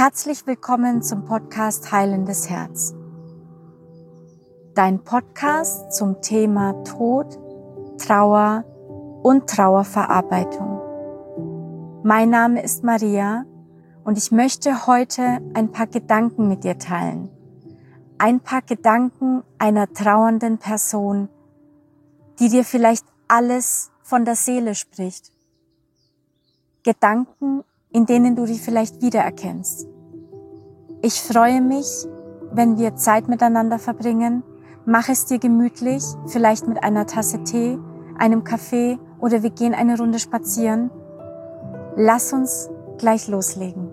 Herzlich willkommen zum Podcast Heilendes Herz. Dein Podcast zum Thema Tod, Trauer und Trauerverarbeitung. Mein Name ist Maria und ich möchte heute ein paar Gedanken mit dir teilen. Ein paar Gedanken einer trauernden Person, die dir vielleicht alles von der Seele spricht. Gedanken, in denen du dich vielleicht wiedererkennst. Ich freue mich, wenn wir Zeit miteinander verbringen. Mach es dir gemütlich, vielleicht mit einer Tasse Tee, einem Kaffee oder wir gehen eine Runde spazieren. Lass uns gleich loslegen.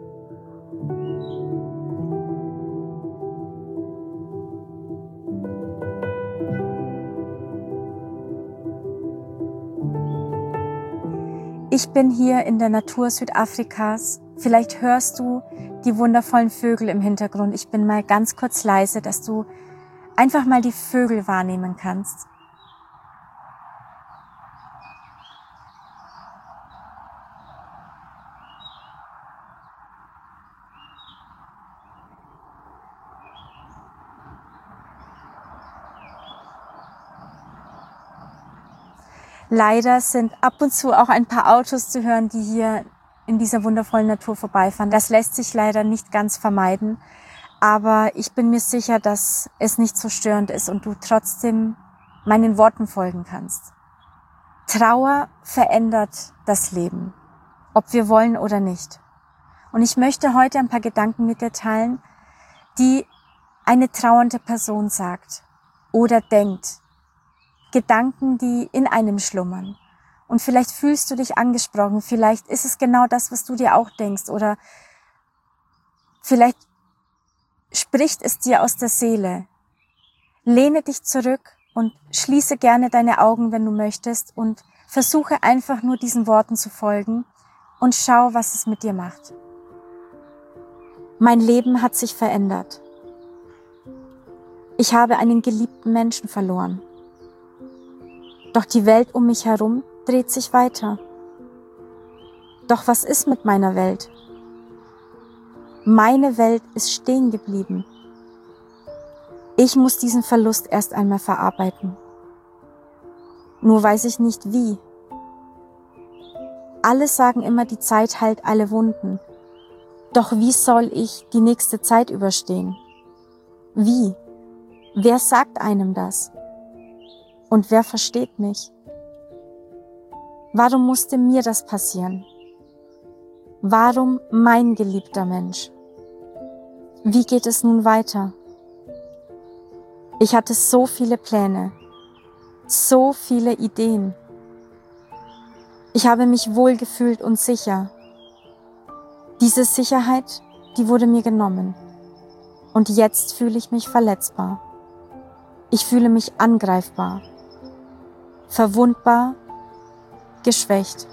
Ich bin hier in der Natur Südafrikas. Vielleicht hörst du die wundervollen Vögel im Hintergrund. Ich bin mal ganz kurz leise, dass du einfach mal die Vögel wahrnehmen kannst. Leider sind ab und zu auch ein paar Autos zu hören, die hier in dieser wundervollen Natur vorbeifahren. Das lässt sich leider nicht ganz vermeiden, aber ich bin mir sicher, dass es nicht so störend ist und du trotzdem meinen Worten folgen kannst. Trauer verändert das Leben, ob wir wollen oder nicht. Und ich möchte heute ein paar Gedanken mit dir teilen, die eine trauernde Person sagt oder denkt. Gedanken, die in einem schlummern. Und vielleicht fühlst du dich angesprochen, vielleicht ist es genau das, was du dir auch denkst oder vielleicht spricht es dir aus der Seele. Lehne dich zurück und schließe gerne deine Augen, wenn du möchtest und versuche einfach nur diesen Worten zu folgen und schau, was es mit dir macht. Mein Leben hat sich verändert. Ich habe einen geliebten Menschen verloren. Doch die Welt um mich herum dreht sich weiter. Doch was ist mit meiner Welt? Meine Welt ist stehen geblieben. Ich muss diesen Verlust erst einmal verarbeiten. Nur weiß ich nicht wie. Alle sagen immer, die Zeit heilt alle Wunden. Doch wie soll ich die nächste Zeit überstehen? Wie? Wer sagt einem das? Und wer versteht mich? Warum musste mir das passieren? Warum mein geliebter Mensch? Wie geht es nun weiter? Ich hatte so viele Pläne, so viele Ideen. Ich habe mich wohlgefühlt und sicher. Diese Sicherheit, die wurde mir genommen. Und jetzt fühle ich mich verletzbar. Ich fühle mich angreifbar. Verwundbar, geschwächt.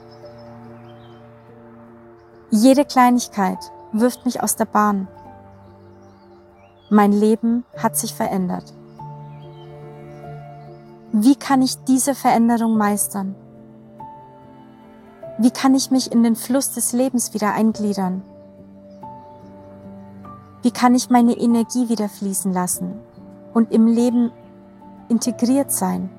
Jede Kleinigkeit wirft mich aus der Bahn. Mein Leben hat sich verändert. Wie kann ich diese Veränderung meistern? Wie kann ich mich in den Fluss des Lebens wieder eingliedern? Wie kann ich meine Energie wieder fließen lassen und im Leben integriert sein?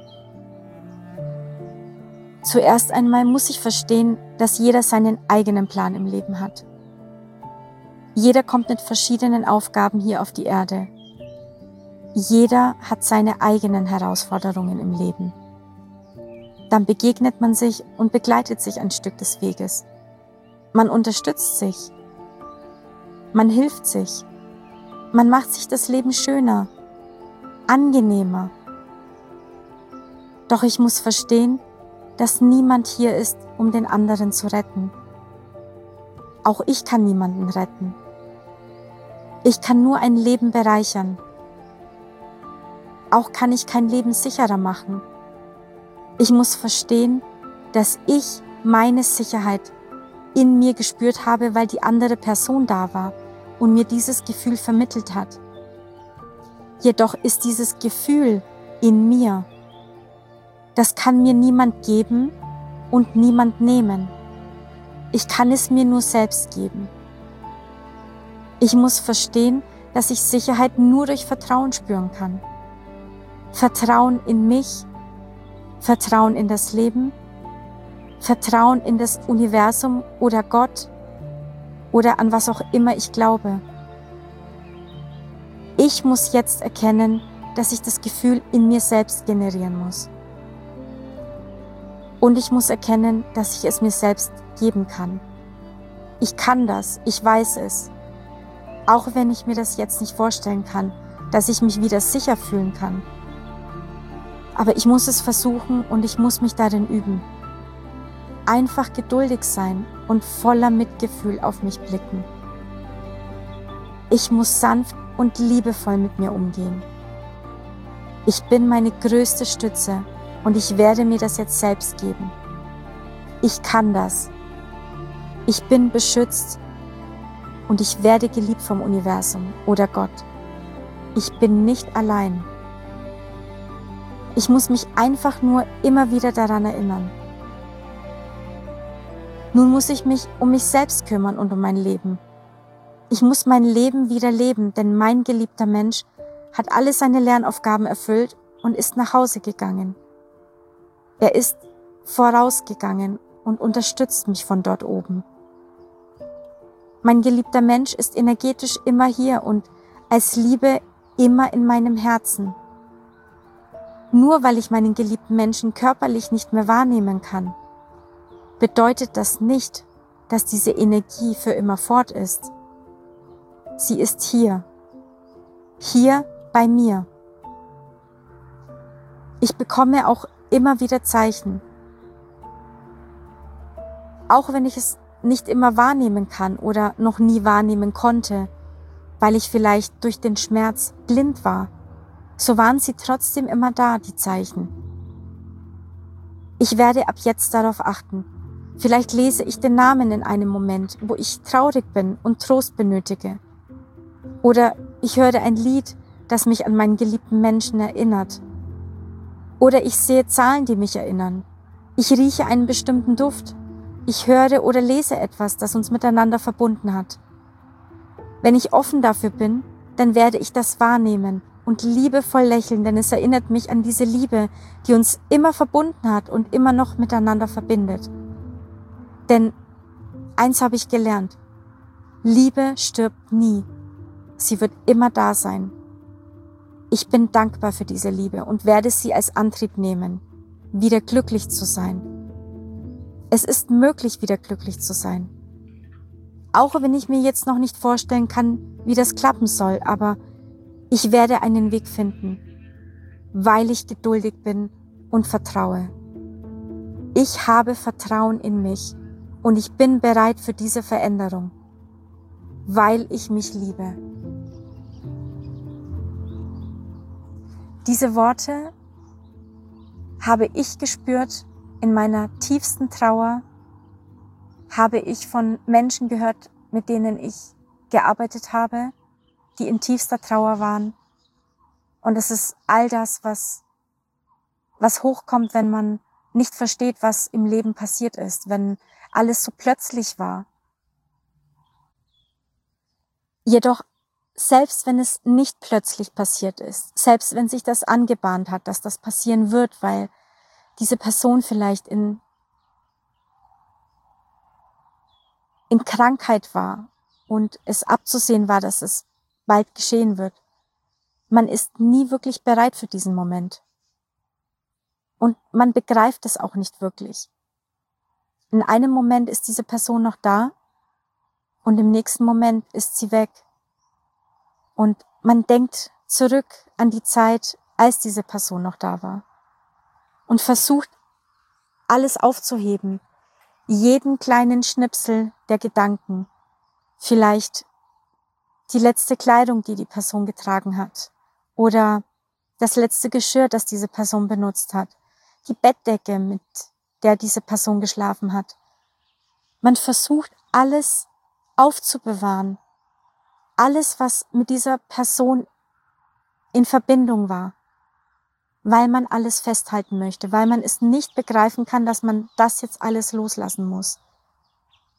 Zuerst einmal muss ich verstehen, dass jeder seinen eigenen Plan im Leben hat. Jeder kommt mit verschiedenen Aufgaben hier auf die Erde. Jeder hat seine eigenen Herausforderungen im Leben. Dann begegnet man sich und begleitet sich ein Stück des Weges. Man unterstützt sich. Man hilft sich. Man macht sich das Leben schöner, angenehmer. Doch ich muss verstehen, dass niemand hier ist, um den anderen zu retten. Auch ich kann niemanden retten. Ich kann nur ein Leben bereichern. Auch kann ich kein Leben sicherer machen. Ich muss verstehen, dass ich meine Sicherheit in mir gespürt habe, weil die andere Person da war und mir dieses Gefühl vermittelt hat. Jedoch ist dieses Gefühl in mir. Das kann mir niemand geben und niemand nehmen. Ich kann es mir nur selbst geben. Ich muss verstehen, dass ich Sicherheit nur durch Vertrauen spüren kann. Vertrauen in mich, Vertrauen in das Leben, Vertrauen in das Universum oder Gott oder an was auch immer ich glaube. Ich muss jetzt erkennen, dass ich das Gefühl in mir selbst generieren muss. Und ich muss erkennen, dass ich es mir selbst geben kann. Ich kann das, ich weiß es. Auch wenn ich mir das jetzt nicht vorstellen kann, dass ich mich wieder sicher fühlen kann. Aber ich muss es versuchen und ich muss mich darin üben. Einfach geduldig sein und voller Mitgefühl auf mich blicken. Ich muss sanft und liebevoll mit mir umgehen. Ich bin meine größte Stütze und ich werde mir das jetzt selbst geben. Ich kann das. Ich bin beschützt und ich werde geliebt vom Universum oder Gott. Ich bin nicht allein. Ich muss mich einfach nur immer wieder daran erinnern. Nun muss ich mich um mich selbst kümmern und um mein Leben. Ich muss mein Leben wieder leben, denn mein geliebter Mensch hat alle seine Lernaufgaben erfüllt und ist nach Hause gegangen. Er ist vorausgegangen und unterstützt mich von dort oben. Mein geliebter Mensch ist energetisch immer hier und als Liebe immer in meinem Herzen. Nur weil ich meinen geliebten Menschen körperlich nicht mehr wahrnehmen kann, bedeutet das nicht, dass diese Energie für immer fort ist. Sie ist hier bei mir. Ich bekomme auch immer wieder Zeichen. Auch wenn ich es nicht immer wahrnehmen kann oder noch nie wahrnehmen konnte, weil ich vielleicht durch den Schmerz blind war, so waren sie trotzdem immer da, die Zeichen. Ich werde ab jetzt darauf achten. Vielleicht lese ich den Namen in einem Moment, wo ich traurig bin und Trost benötige. Oder ich höre ein Lied, das mich an meinen geliebten Menschen erinnert. Oder ich sehe Zahlen, die mich erinnern. Ich rieche einen bestimmten Duft. Ich höre oder lese etwas, das uns miteinander verbunden hat. Wenn ich offen dafür bin, dann werde ich das wahrnehmen und liebevoll lächeln, denn es erinnert mich an diese Liebe, die uns immer verbunden hat und immer noch miteinander verbindet. Denn eins habe ich gelernt: Liebe stirbt nie. Sie wird immer da sein. Ich bin dankbar für diese Liebe und werde sie als Antrieb nehmen, wieder glücklich zu sein. Es ist möglich, wieder glücklich zu sein. Auch wenn ich mir jetzt noch nicht vorstellen kann, wie das klappen soll, aber ich werde einen Weg finden, weil ich geduldig bin und vertraue. Ich habe Vertrauen in mich und ich bin bereit für diese Veränderung, weil ich mich liebe. Diese Worte habe ich gespürt in meiner tiefsten Trauer, habe ich von Menschen gehört, mit denen ich gearbeitet habe, die in tiefster Trauer waren. Und es ist all das, was hochkommt, wenn man nicht versteht, was im Leben passiert ist, wenn alles so plötzlich war. Jedoch, selbst wenn es nicht plötzlich passiert ist, selbst wenn sich das angebahnt hat, dass das passieren wird, weil diese Person vielleicht in Krankheit war und es abzusehen war, dass es bald geschehen wird. Man ist nie wirklich bereit für diesen Moment. Und man begreift es auch nicht wirklich. In einem Moment ist diese Person noch da und im nächsten Moment ist sie weg. Und man denkt zurück an die Zeit, als diese Person noch da war. Und versucht, alles aufzuheben. Jeden kleinen Schnipsel der Gedanken. Vielleicht die letzte Kleidung, die die Person getragen hat. Oder das letzte Geschirr, das diese Person benutzt hat. Die Bettdecke, mit der diese Person geschlafen hat. Man versucht, alles aufzubewahren. Alles, was mit dieser Person in Verbindung war. Weil man alles festhalten möchte, weil man es nicht begreifen kann, dass man das jetzt alles loslassen muss.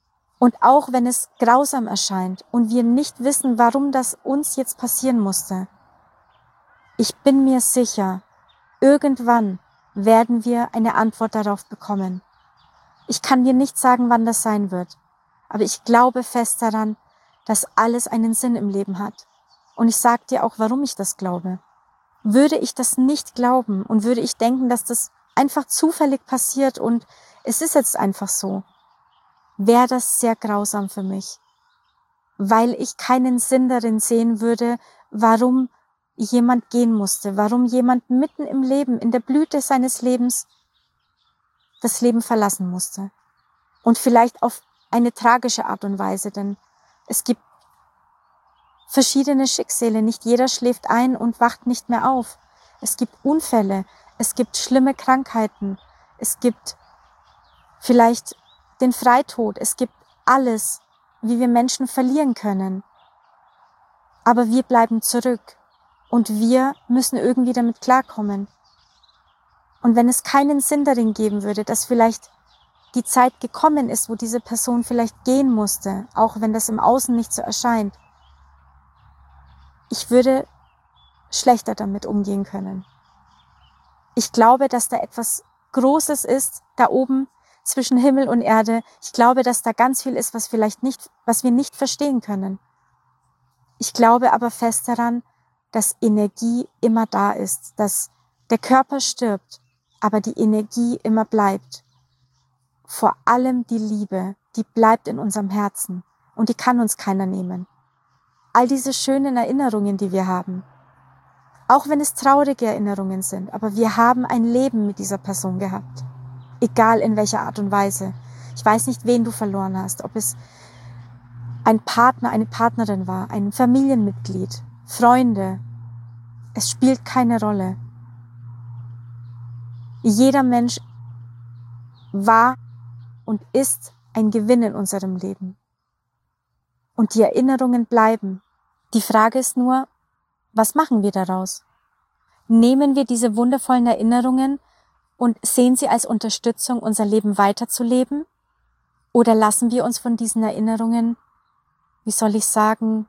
Und auch wenn es grausam erscheint und wir nicht wissen, warum das uns jetzt passieren musste, ich bin mir sicher, irgendwann werden wir eine Antwort darauf bekommen. Ich kann dir nicht sagen, wann das sein wird, aber ich glaube fest daran, dass alles einen Sinn im Leben hat. Und ich sage dir auch, warum ich das glaube. Würde ich das nicht glauben und würde ich denken, dass das einfach zufällig passiert und es ist jetzt einfach so, wäre das sehr grausam für mich, weil ich keinen Sinn darin sehen würde, warum jemand gehen musste, warum jemand mitten im Leben, in der Blüte seines Lebens, das Leben verlassen musste. Und vielleicht auf eine tragische Art und Weise, denn es gibt verschiedene Schicksale. Nicht jeder schläft ein und wacht nicht mehr auf. Es gibt Unfälle, es gibt schlimme Krankheiten, es gibt vielleicht den Freitod, es gibt alles, wie wir Menschen verlieren können. Aber wir bleiben zurück und wir müssen irgendwie damit klarkommen. Und wenn es keinen Sinn darin geben würde, dass vielleicht die Zeit gekommen ist, wo diese Person vielleicht gehen musste, auch wenn das im Außen nicht so erscheint, ich würde schlechter damit umgehen können. Ich glaube, dass da etwas Großes ist, da oben zwischen Himmel und Erde. Ich glaube, dass da ganz viel ist, was wir nicht verstehen können. Ich glaube aber fest daran, dass Energie immer da ist, dass der Körper stirbt, aber die Energie immer bleibt. Vor allem die Liebe, die bleibt in unserem Herzen und die kann uns keiner nehmen. All diese schönen Erinnerungen, die wir haben, auch wenn es traurige Erinnerungen sind, aber wir haben ein Leben mit dieser Person gehabt, egal in welcher Art und Weise. Ich weiß nicht, wen du verloren hast, ob es ein Partner, eine Partnerin war, ein Familienmitglied, Freunde. Es spielt keine Rolle. Jeder Mensch war und ist ein Gewinn in unserem Leben. Und die Erinnerungen bleiben. Die Frage ist nur, was machen wir daraus? Nehmen wir diese wundervollen Erinnerungen und sehen sie als Unterstützung, unser Leben weiterzuleben? Oder lassen wir uns von diesen Erinnerungen, wie soll ich sagen,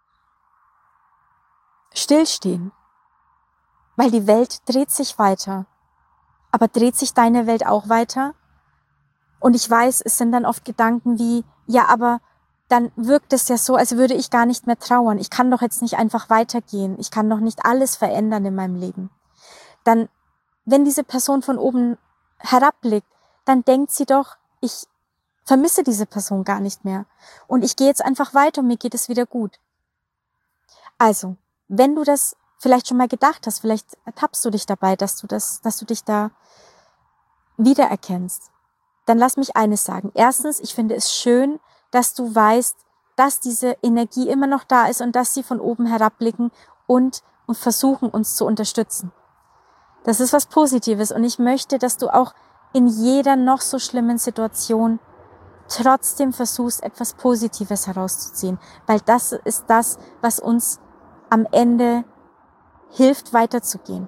stillstehen? Weil die Welt dreht sich weiter. Aber dreht sich deine Welt auch weiter? Und ich weiß, es sind dann oft Gedanken wie, ja, aber dann wirkt es ja so, als würde ich gar nicht mehr trauern. Ich kann doch jetzt nicht einfach weitergehen. Ich kann doch nicht alles verändern in meinem Leben. Dann, wenn diese Person von oben herabblickt, dann denkt sie doch, ich vermisse diese Person gar nicht mehr. Und ich gehe jetzt einfach weiter und mir geht es wieder gut. Also, wenn du das vielleicht schon mal gedacht hast, vielleicht ertappst du dich dabei, dass du dich da wiedererkennst, dann lass mich eines sagen. Erstens, ich finde es schön, dass du weißt, dass diese Energie immer noch da ist und dass sie von oben herabblicken und versuchen, uns zu unterstützen. Das ist was Positives und ich möchte, dass du auch in jeder noch so schlimmen Situation trotzdem versuchst, etwas Positives herauszuziehen, weil das ist das, was uns am Ende hilft, weiterzugehen.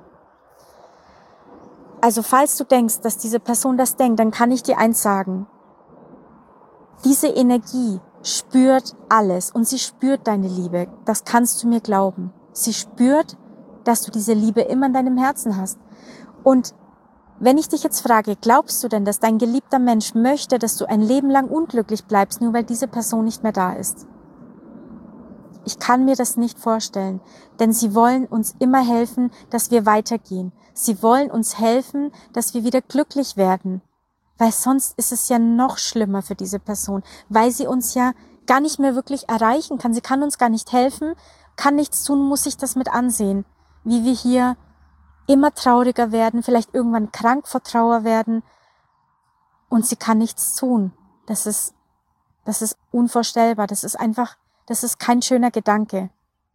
Also falls du denkst, dass diese Person das denkt, dann kann ich dir eins sagen. Diese Energie spürt alles und sie spürt deine Liebe. Das kannst du mir glauben. Sie spürt, dass du diese Liebe immer in deinem Herzen hast. Und wenn ich dich jetzt frage, glaubst du denn, dass dein geliebter Mensch möchte, dass du ein Leben lang unglücklich bleibst, nur weil diese Person nicht mehr da ist? Ich kann mir das nicht vorstellen, denn sie wollen uns immer helfen, dass wir weitergehen. Sie wollen uns helfen, dass wir wieder glücklich werden, weil sonst ist es ja noch schlimmer für diese Person, weil sie uns ja gar nicht mehr wirklich erreichen kann. Sie kann uns gar nicht helfen, kann nichts tun, muss sich das mit ansehen, wie wir hier immer trauriger werden, vielleicht irgendwann krank vor Trauer werden und sie kann nichts tun. Das ist unvorstellbar. Das ist kein schöner Gedanke.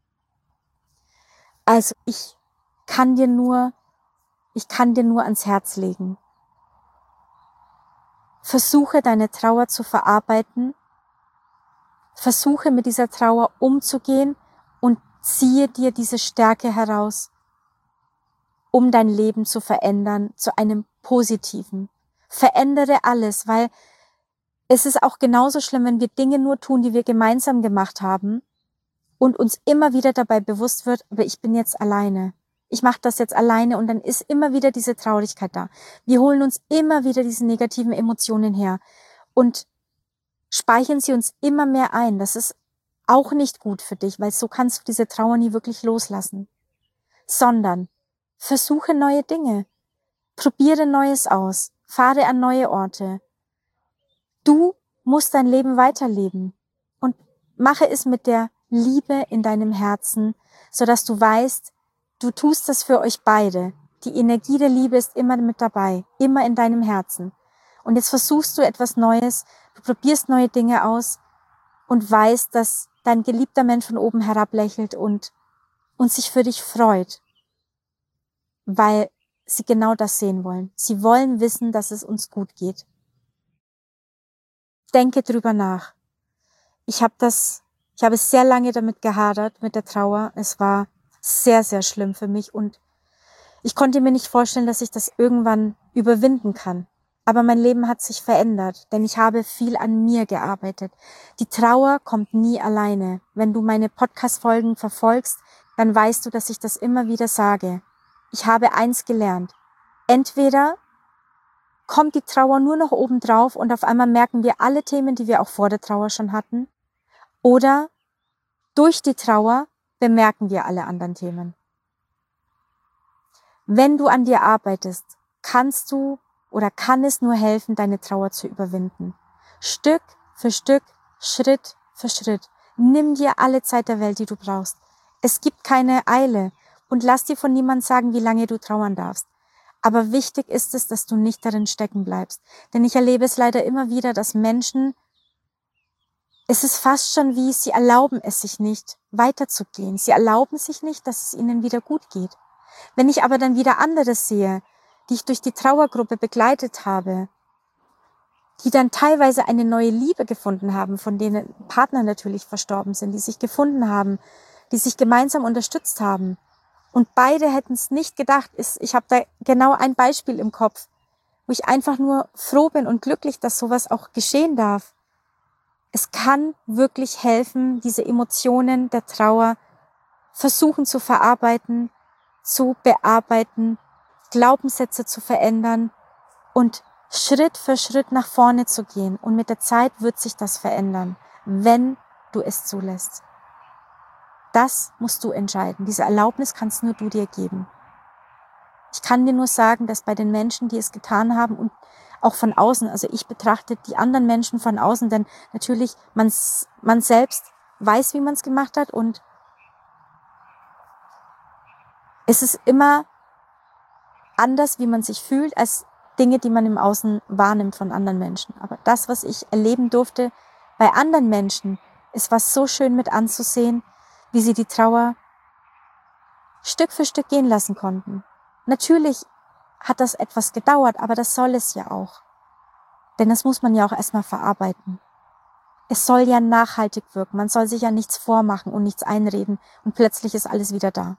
Also ich kann dir nur ans Herz legen. Versuche deine Trauer zu verarbeiten. Versuche mit dieser Trauer umzugehen und ziehe dir diese Stärke heraus, um dein Leben zu verändern zu einem Positiven. Verändere alles, weil Es ist auch genauso schlimm, wenn wir Dinge nur tun, die wir gemeinsam gemacht haben und uns immer wieder dabei bewusst wird, aber ich bin jetzt alleine. Ich mache das jetzt alleine und dann ist immer wieder diese Traurigkeit da. Wir holen uns immer wieder diese negativen Emotionen her und speichern sie uns immer mehr ein. Das ist auch nicht gut für dich, weil so kannst du diese Trauer nie wirklich loslassen. Sondern versuche neue Dinge. Probiere Neues aus. Fahre an neue Orte. Du musst dein Leben weiterleben und mache es mit der Liebe in deinem Herzen, sodass du weißt, du tust das für euch beide. Die Energie der Liebe ist immer mit dabei, immer in deinem Herzen. Und jetzt versuchst du etwas Neues, du probierst neue Dinge aus und weißt, dass dein geliebter Mensch von oben herab lächelt und sich für dich freut, weil sie genau das sehen wollen. Sie wollen wissen, dass es uns gut geht. Denke drüber nach. Ich habe sehr lange damit gehadert, mit der Trauer. Es war sehr, sehr schlimm für mich und ich konnte mir nicht vorstellen, dass ich das irgendwann überwinden kann. Aber mein Leben hat sich verändert, denn ich habe viel an mir gearbeitet. Die Trauer kommt nie alleine. Wenn du meine Podcast-Folgen verfolgst, dann weißt du, dass ich das immer wieder sage. Ich habe eins gelernt. Entweder kommt die Trauer nur noch oben drauf und auf einmal merken wir alle Themen, die wir auch vor der Trauer schon hatten. Oder durch die Trauer bemerken wir alle anderen Themen. Wenn du an dir arbeitest, kannst du oder kann es nur helfen, deine Trauer zu überwinden. Stück für Stück, Schritt für Schritt. Nimm dir alle Zeit der Welt, die du brauchst. Es gibt keine Eile und lass dir von niemandem sagen, wie lange du trauern darfst. Aber wichtig ist es, dass du nicht darin stecken bleibst. Denn ich erlebe es leider immer wieder, dass Menschen, es ist fast schon wie, sie erlauben es sich nicht, weiterzugehen. Sie erlauben sich nicht, dass es ihnen wieder gut geht. Wenn ich aber dann wieder andere sehe, die ich durch die Trauergruppe begleitet habe, die dann teilweise eine neue Liebe gefunden haben, von denen Partner natürlich verstorben sind, die sich gefunden haben, die sich gemeinsam unterstützt haben. Und beide hätten es nicht gedacht. Ich habe da genau ein Beispiel im Kopf, wo ich einfach nur froh bin und glücklich, dass sowas auch geschehen darf. Es kann wirklich helfen, diese Emotionen der Trauer versuchen zu verarbeiten, zu bearbeiten, Glaubenssätze zu verändern und Schritt für Schritt nach vorne zu gehen. Und mit der Zeit wird sich das verändern, wenn du es zulässt. Das musst du entscheiden. Diese Erlaubnis kannst nur du dir geben. Ich kann dir nur sagen, dass bei den Menschen, die es getan haben und auch von außen, also ich betrachte die anderen Menschen von außen, denn natürlich man selbst weiß, wie man es gemacht hat und es ist immer anders, wie man sich fühlt, als Dinge, die man im Außen wahrnimmt von anderen Menschen. Aber das, was ich erleben durfte bei anderen Menschen, es war so schön mit anzusehen, wie sie die Trauer Stück für Stück gehen lassen konnten. Natürlich hat das etwas gedauert, aber das soll es ja auch. Denn das muss man ja auch erstmal verarbeiten. Es soll ja nachhaltig wirken. Man soll sich ja nichts vormachen und nichts einreden und plötzlich ist alles wieder da.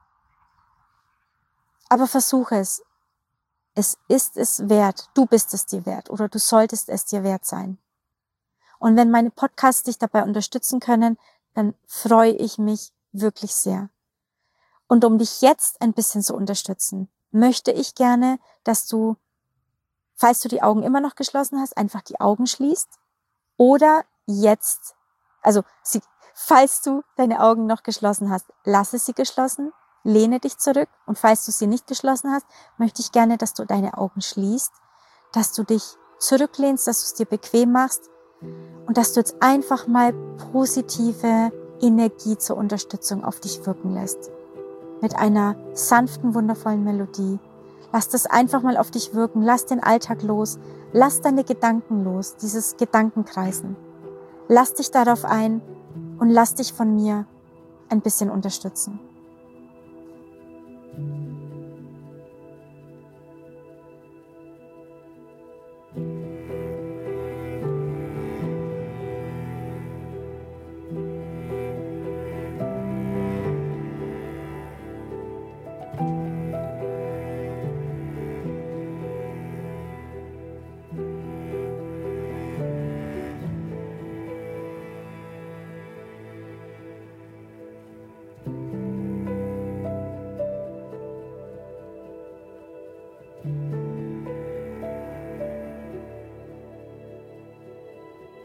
Aber versuche es. Es ist es wert. Du bist es dir wert oder du solltest es dir wert sein. Und wenn meine Podcasts dich dabei unterstützen können, dann freue ich mich wirklich sehr. Und um dich jetzt ein bisschen zu unterstützen, möchte ich gerne, dass du, falls du die Augen immer noch geschlossen hast, einfach die Augen schließt oder jetzt, falls du deine Augen noch geschlossen hast, lasse sie geschlossen, lehne dich zurück und falls du sie nicht geschlossen hast, möchte ich gerne, dass du deine Augen schließt, dass du dich zurücklehnst, dass du es dir bequem machst und dass du jetzt einfach mal positive Energie zur Unterstützung auf dich wirken lässt. Mit einer sanften, wundervollen Melodie. Lass das einfach mal auf dich wirken. Lass den Alltag los. Lass deine Gedanken los, dieses Gedankenkreisen. Lass dich darauf ein und lass dich von mir ein bisschen unterstützen.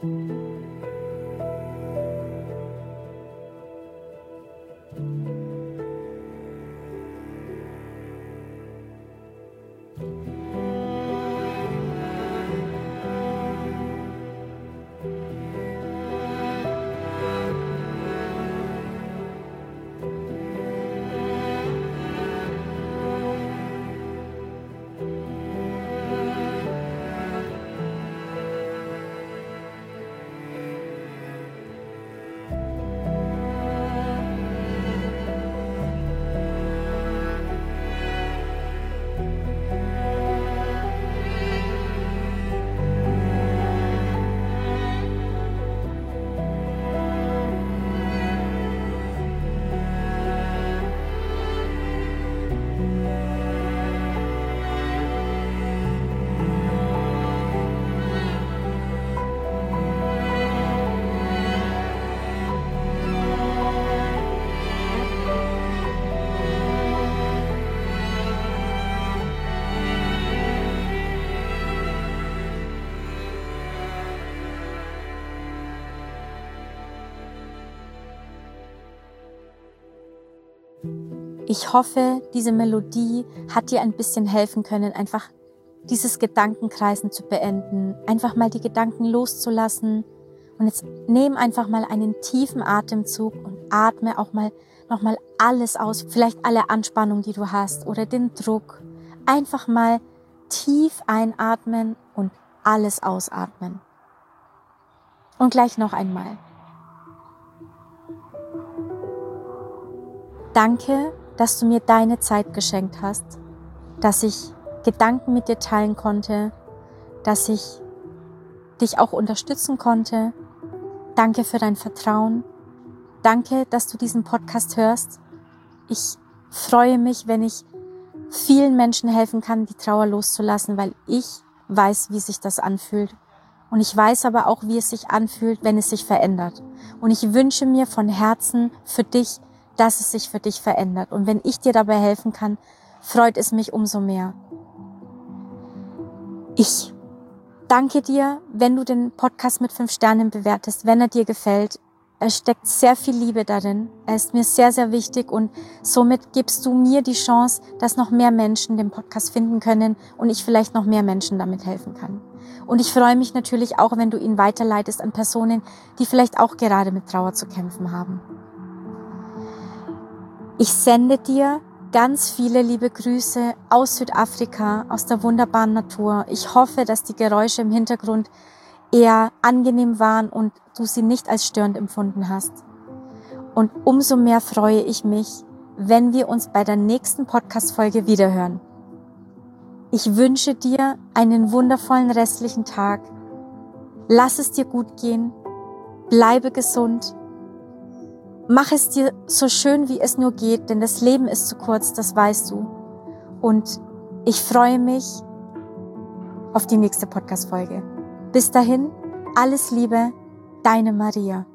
Ich hoffe, diese Melodie hat dir ein bisschen helfen können, einfach dieses Gedankenkreisen zu beenden, einfach mal die Gedanken loszulassen. Und jetzt nimm einfach mal einen tiefen Atemzug und atme auch mal nochmal alles aus, vielleicht alle Anspannung, die du hast oder den Druck. Einfach mal tief einatmen und alles ausatmen. Und gleich noch einmal. Danke, dass du mir deine Zeit geschenkt hast, dass ich Gedanken mit dir teilen konnte, dass ich dich auch unterstützen konnte. Danke für dein Vertrauen. Danke, dass du diesen Podcast hörst. Ich freue mich, wenn ich vielen Menschen helfen kann, die Trauer loszulassen, weil ich weiß, wie sich das anfühlt. Und ich weiß aber auch, wie es sich anfühlt, wenn es sich verändert. Und ich wünsche mir von Herzen für dich, dass es sich für dich verändert. Und wenn ich dir dabei helfen kann, freut es mich umso mehr. Ich danke dir, wenn du den Podcast mit 5 Sternen bewertest, wenn er dir gefällt. Es steckt sehr viel Liebe darin. Er ist mir sehr, sehr wichtig und somit gibst du mir die Chance, dass noch mehr Menschen den Podcast finden können und ich vielleicht noch mehr Menschen damit helfen kann. Und ich freue mich natürlich auch, wenn du ihn weiterleitest an Personen, die vielleicht auch gerade mit Trauer zu kämpfen haben. Ich sende dir ganz viele liebe Grüße aus Südafrika, aus der wunderbaren Natur. Ich hoffe, dass die Geräusche im Hintergrund eher angenehm waren und du sie nicht als störend empfunden hast. Und umso mehr freue ich mich, wenn wir uns bei der nächsten Podcast-Folge wiederhören. Ich wünsche dir einen wundervollen restlichen Tag. Lass es dir gut gehen. Bleibe gesund. Mach es dir so schön, wie es nur geht, denn das Leben ist zu kurz, das weißt du. Und ich freue mich auf die nächste Podcast-Folge. Bis dahin, alles Liebe, deine Maria.